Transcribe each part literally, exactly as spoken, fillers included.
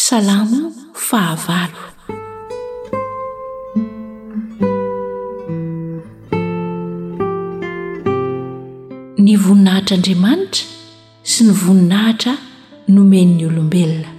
Salamo fahavalo. Ny voninahitr'Andriamanitra sy ny voninahitra nomen'ny olombelona.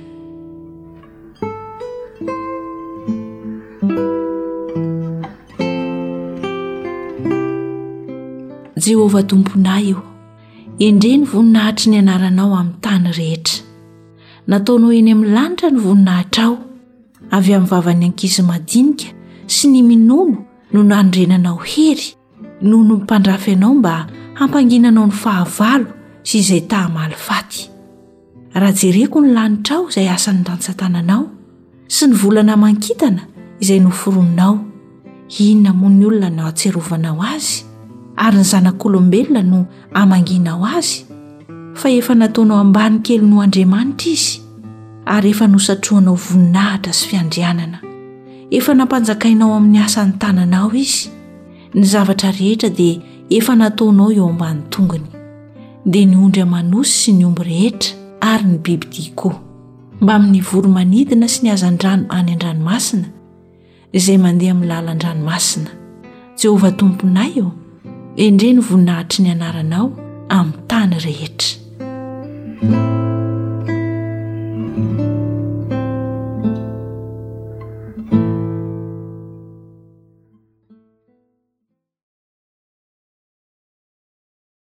Jehovah tomponay io, endre ny voninahitry ny anaranao amin'ny tany rehetra. Nataonao eny amin'ny lanitra ny voninahitrao, avy amin'ny vavan'ny ankizy madinika sy ny minono no nandrenanao hery, no no mpandrafy anao mba hampanginanao ny fahavalo sy izay tahamalifaty. Raha jereko ny lanitrao izay asan'ny rantsan-tananao sy ny volana mankitana izay noforononao, inona moa ny olona no atserovanao azy, ary ny zanak'olombelona no amanginao azy? Fa efa nataonao ambany kely no Andriamanitra izy, ary efa nosatroanao voninahitra sy fiandrianana. Efa nampanjakainao amin'ny asan'ny tananao izy. Ny zavatra rehetra dia efa nataonao eo ambany tongony, dia ny ondry amanosy sy ny omby rehetra ary ny bibidia koa, mba amin'ny voromanidina sy ny hazandrano any an-dranomasina izay mandeha amin'ny lalan-dranomasina. Jehovah tomponay io, endre ny voninahitry ny anaranao amin'ny tany rehetra.